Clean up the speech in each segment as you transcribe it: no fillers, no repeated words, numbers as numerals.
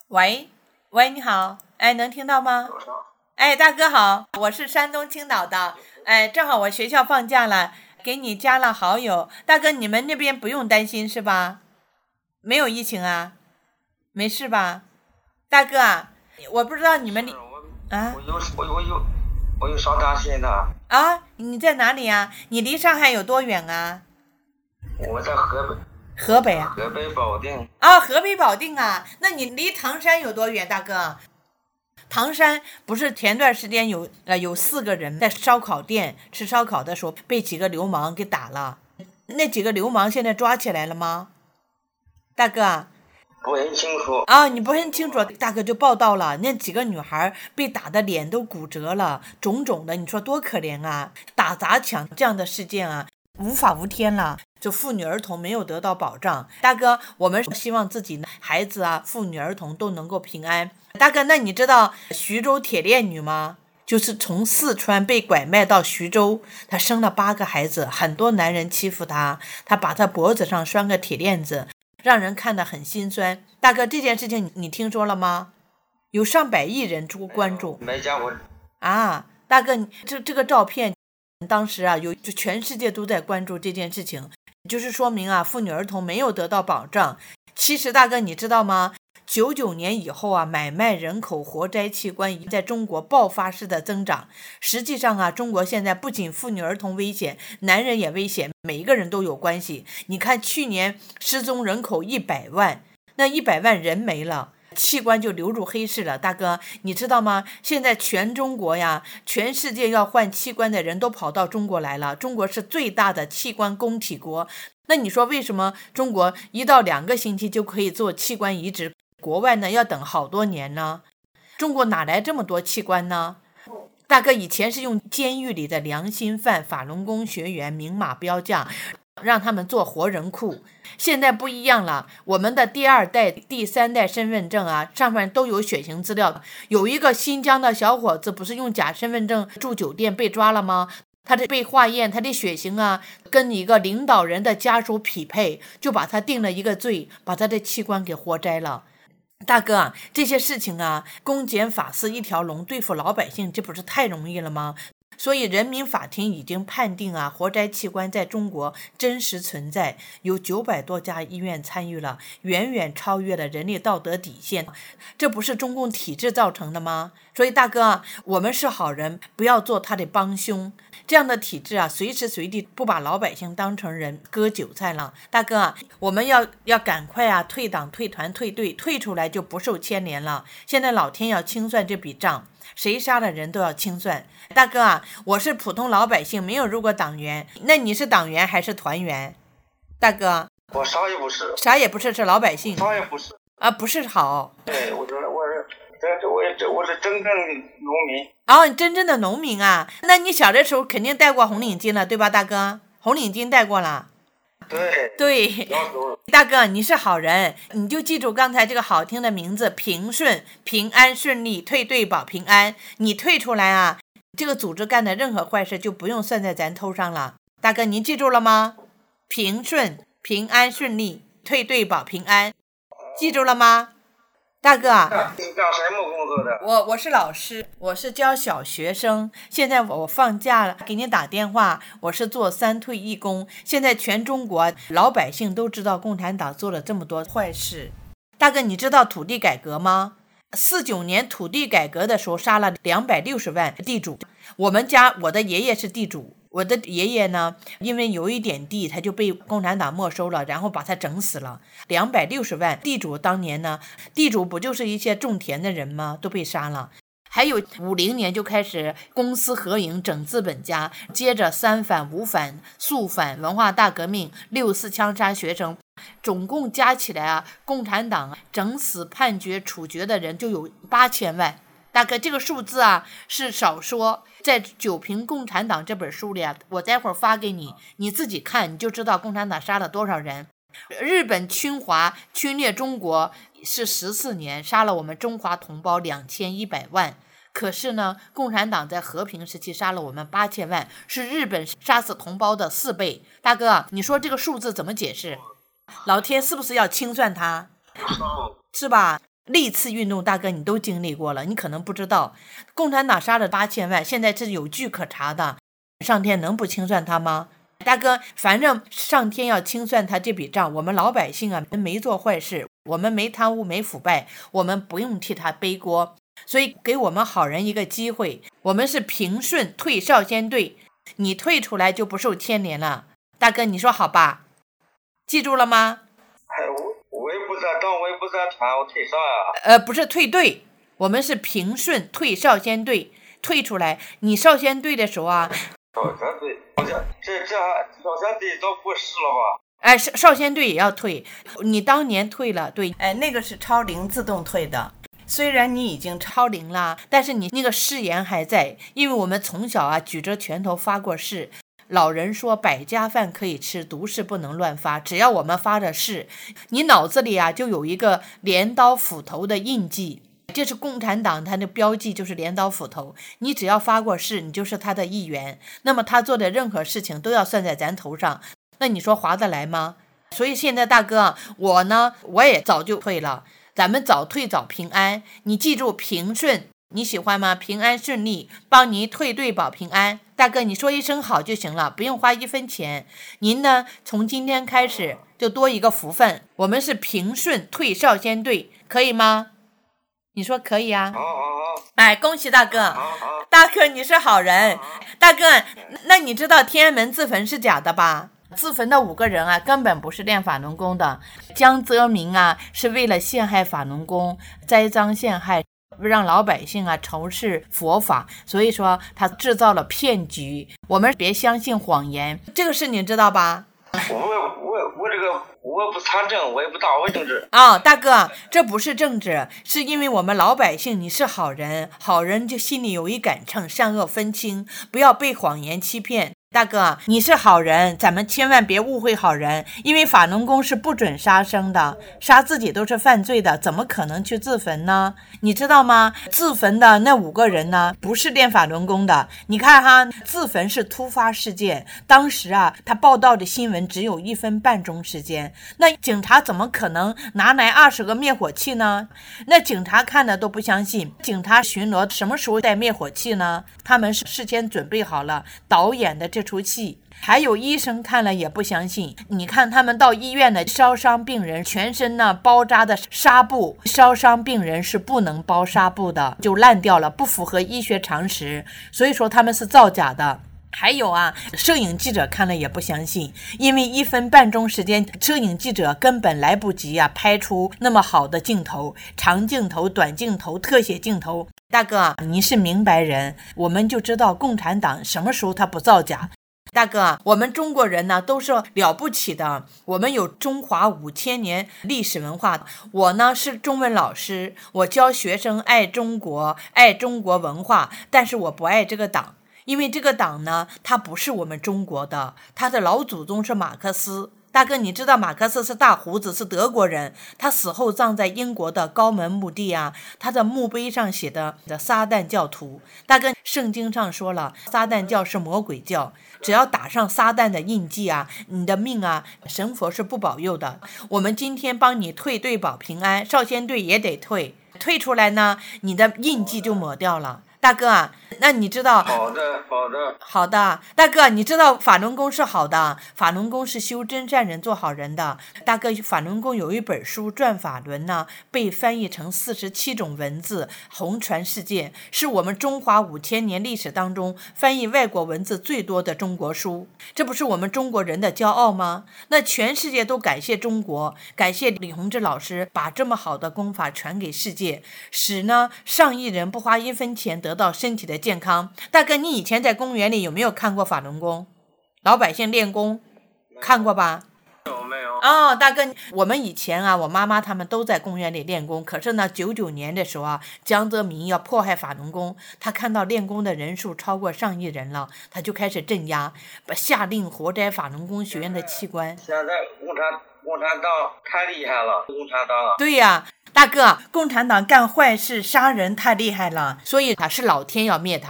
喂，喂，你好，能听到吗？大哥好，我是山东青岛的，正好我学校放假了，给你加了好友。大哥，你们那边不用担心是吧？没有疫情啊？没事吧？大哥啊，我不知道你们我有啥担心的？ 你在哪里啊？你离上海有多远啊？ 我在河北。 河北啊？ 河北保定。 河北保定啊，那你离唐山有多远，大哥？唐山不是前段时间有4个人在烧烤店吃烧烤的时候被几个流氓给打了，那几个流氓现在抓起来了吗？大哥不很清楚你不很清楚，大哥就报道了，那几个女孩被打的脸都骨折了，肿肿的，你说多可怜啊！打砸抢这样的事件啊，无法无天了，就妇女儿童没有得到保障。大哥，我们希望自己孩子啊，妇女儿童都能够平安。大哥，那你知道徐州铁链女吗？就是从四川被拐卖到徐州，她生了8个孩子，很多男人欺负她，她把她脖子上拴个铁链子，让人看得很心酸。大哥，这件事情你听说了吗？有上百亿人关注。 没见过大哥，这个照片当时就全世界都在关注这件事情，就是说明妇女儿童没有得到保障。其实大哥你知道吗？99年以后买卖人口活摘器官在中国爆发式的增长。实际上中国现在不仅妇女儿童危险，男人也危险，每一个人都有关系。你看去年失踪人口100万，那100万人没了，器官就流入黑市了。大哥你知道吗？现在全中国全世界要换器官的人都跑到中国来了，中国是最大的器官供体国。那你说为什么中国1到2个星期就可以做器官移植，国外呢要等好多年呢？中国哪来这么多器官呢？大哥，以前是用监狱里的良心犯、法轮功学员明码标价让他们做活人库，现在不一样了，我们的第2代、第3代身份证上面都有血型资料。有一个新疆的小伙子不是用假身份证住酒店被抓了吗？他的被化验，他的血型跟一个领导人的家属匹配，就把他定了一个罪，把他的器官给活摘了。大哥这些事情公检法司一条龙对付老百姓，这不是太容易了吗？所以人民法庭已经判定活摘器官在中国真实存在，有900多家医院参与了，远远超越了人类道德底线。这不是中共体制造成的吗？所以大哥我们是好人，不要做他的帮凶。这样的体制随时随地不把老百姓当成人，割韭菜了。大哥我们要赶快退党、退团、退队，退出来就不受牵连了。现在老天要清算这笔账，谁杀了人都要清算。大哥我是普通老百姓，没有入过党员。那你是党员还是团员？大哥我啥也不是。 啥也不是，是老百姓。 啥也不是不是好。 对，我是真正的农民。 你真正的农民那你小的时候肯定戴过红领巾了对吧？大哥红领巾戴过了。对，大哥你是好人，你就记住刚才这个好听的名字，平顺，平安顺利，退队保平安。你退出来这个组织干的任何坏事就不用算在咱头上了。大哥您记住了吗？平顺，平安顺利，退队保平安，记住了吗？大哥你干什么工作的？ 我是老师，我是教小学生。现在我放假了，给你打电话。我是做3退1工。现在全中国老百姓都知道共产党做了这么多坏事。大哥，你知道土地改革吗？49年土地改革的时候杀了260万地主。我的爷爷是地主。我的爷爷呢，因为有一点地，他就被共产党没收了，然后把他整死了。260万地主，当年呢，地主不就是一些种田的人吗？都被杀了。还有50年就开始公私合营整资本家，接着3反、5反、肃反、文化大革命、6·4枪杀学生，总共加起来共产党整死、判决、处决的人就有8000万。大哥这个数字是少说，在《九评共产党》这本书里我待会儿发给你，你自己看你就知道共产党杀了多少人。日本侵华侵略中国是14年，杀了我们中华同胞2100万。可是呢，共产党在和平时期杀了我们8000万，是日本杀死同胞的4倍。大哥你说这个数字怎么解释？老天是不是要清算他？是吧？ 历次运动大哥你都经历过了，你可能不知道，共产党杀了8000万，现在这是有据可查的，上天能不清算他吗？大哥，反正上天要清算他这笔账，我们老百姓啊没做坏事，我们没贪污没腐败，我们不用替他背锅，所以给我们好人一个机会，我们是平顺退少先队，你退出来就不受牵连了。大哥你说好吧？记住了吗？ 我也不知道党，我也不知道团，我退啥呀？ 不是退队，我们是平顺退少先队，退出来。你少先队的时候啊， 少先队，这少先队早过时了吧？ 少先队也要退，你当年退了，对，那个是超龄自动退的。虽然你已经超龄了，但是你那个誓言还在，因为我们从小啊举着拳头发过誓。老人说百家饭可以吃，毒誓不能乱发，只要我们发的誓，你脑子里啊就有一个镰刀斧头的印记，这是共产党它的标记，就是镰刀斧头，你只要发过誓，你就是他的一员，那么他做的任何事情都要算在咱头上，那你说划得来吗？所以现在大哥我呢，我也早就退了，咱们早退早平安，你记住平顺，你喜欢吗？平安顺利，帮您退队保平安。大哥你说一声好就行了，不用花1分钱。您呢从今天开始就多一个福分，我们是平顺退少先队，可以吗？你说可以啊？恭喜大哥，大哥你是好人。大哥那你知道天安门自焚是假的吧？自焚的5个人啊根本不是练法轮功的，江泽民啊是为了陷害法轮功，栽赃陷害，让老百姓啊仇视佛法，所以说他制造了骗局，我们别相信谎言，这个事你知道吧？ 我这个我不参政，我也不打我政治大哥这不是政治，是因为我们老百姓你是好人，好人就心里有一杆秤，善恶分清，不要被谎言欺骗。大哥你是好人，咱们千万别误会好人，因为法轮功是不准杀生的，杀自己都是犯罪的，怎么可能去自焚呢？你知道吗？自焚的那5个人呢不是练法轮功的，你看哈，自焚是突发事件，当时啊他报道的新闻只有1分半钟时间，那警察怎么可能拿来20个灭火器呢？那警察看的都不相信，警察巡逻什么时候带灭火器呢？他们是事先准备好了导演的这出戏，还有医生看了也不相信。你看他们到医院的烧伤病人全身呢包扎的纱布，烧伤病人是不能包纱布的，就烂掉了，不符合医学常识，所以说他们是造假的。还有啊，摄影记者看了也不相信，因为1分半钟时间，摄影记者根本来不及啊拍出那么好的镜头，长镜头、短镜头、特写镜头。大哥你是明白人，我们就知道共产党什么时候他不造假。大哥我们中国人呢都是了不起的，我们有中华5000年历史文化。我呢是中文老师，我教学生爱中国，爱中国文化，但是我不爱这个党，因为这个党呢它不是我们中国的，他的老祖宗是马克思。大哥你知道马克思是大胡子，是德国人，他死后葬在英国的高门墓地啊，他的墓碑上写的撒旦教徒。大哥圣经上说了，撒旦教是魔鬼教，只要打上撒旦的印记啊，你的命啊神佛是不保佑的。我们今天帮你退队保平安，少先队也得退出来呢，你的印记就抹掉了。大哥啊，那你知道？好的，大哥，你知道法轮功是好的，法轮功是修真善人做好人的。大哥，法轮功有一本书《转法轮》呢，被翻译成47种文字，红传世界，是我们中华5000年历史当中翻译外国文字最多的中国书。这不是我们中国人的骄傲吗？那全世界都感谢中国，感谢李洪志老师把这么好的功法传给世界，使呢上亿人不花1分钱得到身体的健康。大哥，你以前在公园里有没有看过法轮功？老百姓练功看过吧？ 没有大哥，我们以前啊，我妈妈他们都在公园里练功，可是呢99年的时候啊，江泽民要迫害法轮功，他看到练功的人数超过上亿人了，他就开始镇压，下令活摘法轮功学院的器官。 现在共产党太厉害了，共产党对呀，大哥，共产党干坏事杀人太厉害了，所以他是老天要灭他。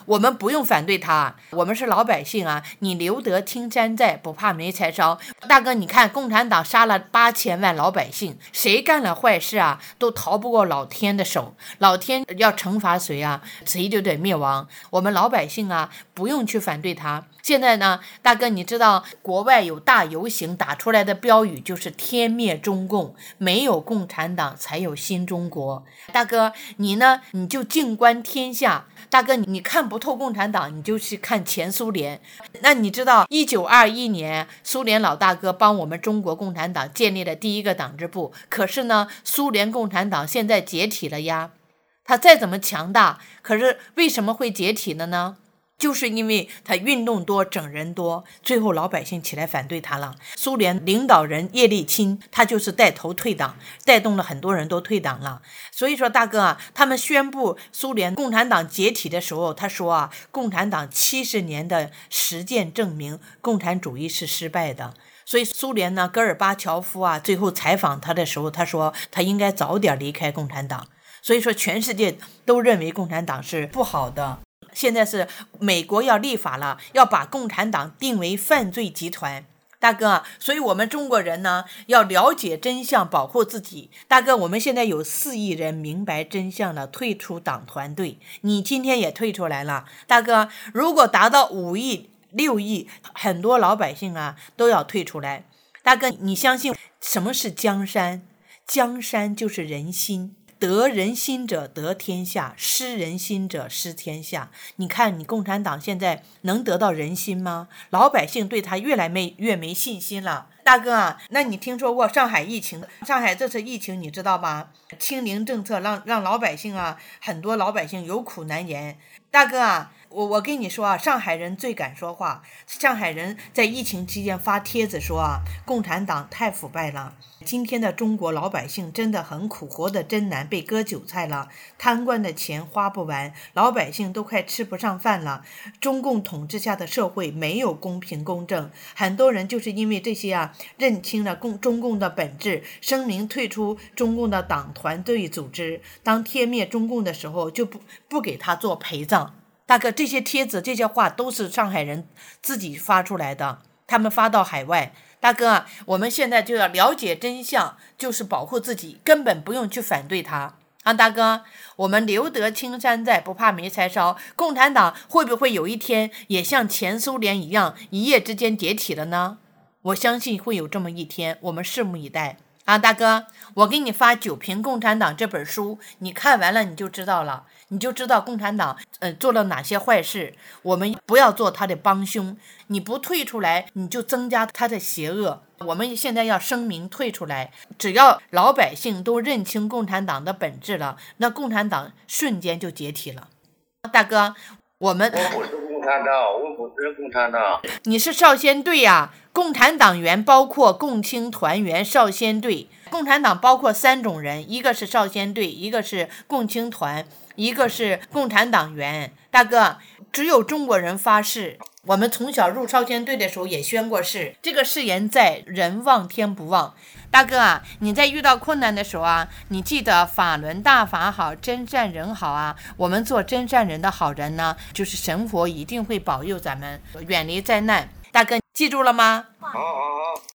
我们不用反对他，我们是老百姓啊，你留得青山在，不怕没柴烧。大哥，你看共产党杀了8000万老百姓，谁干了坏事啊，都逃不过老天的手，老天要惩罚谁啊，谁就得灭亡。我们老百姓啊，不用去反对他。现在呢，大哥，你知道国外有大游行打出来的标语就是天灭中共，没有共产党才有新中国。大哥，你呢，你就静观天下。大哥，你看不透共产党，你就去看前苏联。那你知道1921年苏联老大哥帮我们中国共产党建立了第一个党支部，可是呢，苏联共产党现在解体了呀。他再怎么强大，可是为什么会解体了呢？就是因为他运动多，整人多，最后老百姓起来反对他了。苏联领导人叶利钦，他就是带头退党，带动了很多人都退党了。所以说大哥啊，他们宣布苏联共产党解体的时候，他说啊，共产党70年的实践证明共产主义是失败的。所以苏联呢，戈尔巴乔夫啊，最后采访他的时候，他说他应该早点离开共产党。所以说全世界都认为共产党是不好的。现在是美国要立法了，要把共产党定为犯罪集团。大哥，所以我们中国人呢，要了解真相，保护自己。大哥，我们现在有4亿人明白真相了，退出党团队。你今天也退出来了。大哥，如果达到5亿、6亿，很多老百姓啊都要退出来。大哥，你相信什么是江山？江山就是人心。得人心者得天下，失人心者失天下。你看你共产党现在能得到人心吗？老百姓对他越来越没信心了。大哥啊，那你听说过上海疫情？上海这次疫情你知道吗？清零政策让老百姓啊，很多老百姓有苦难言。大哥啊，我跟你说啊，上海人最敢说话。上海人在疫情期间发帖子说啊，共产党太腐败了。今天的中国老百姓真的很苦，活得真难，被割韭菜了，贪官的钱花不完，老百姓都快吃不上饭了。中共统治下的社会没有公平公正，很多人就是因为这些啊，认清了中共的本质，声明退出中共的党团队组织。当天灭中共的时候，就不给他做陪葬。大哥，这些帖子这些话都是上海人自己发出来的，他们发到海外。大哥，我们现在就要了解真相，就是保护自己，根本不用去反对他啊。大哥，我们留得青山在，不怕没柴烧。共产党会不会有一天也像前苏联一样，一夜之间解体了呢？我相信会有这么一天，我们拭目以待啊。大哥，我给你发《九评共产党》这本书，你看完了你就知道了，你就知道共产党做了哪些坏事。我们不要做他的帮凶，你不退出来，你就增加他的邪恶。我们现在要声明退出来，只要老百姓都认清共产党的本质了，那共产党瞬间就解体了。大哥，我不是共产党，我不是共产党。 你是少先队呀。共产党员包括共青团员、少先队。共产党包括3种人，一个是少先队，一个是共青团，一个是共产党员。大哥，只有中国人发誓，我们从小入少先队的时候也宣过誓，这个誓言在，人忘天不忘。大哥啊，你在遇到困难的时候啊，你记得法轮大法好，真善人好啊。我们做真善人的好人呢，就是神佛一定会保佑咱们远离灾难。大哥，记住了吗？ 好。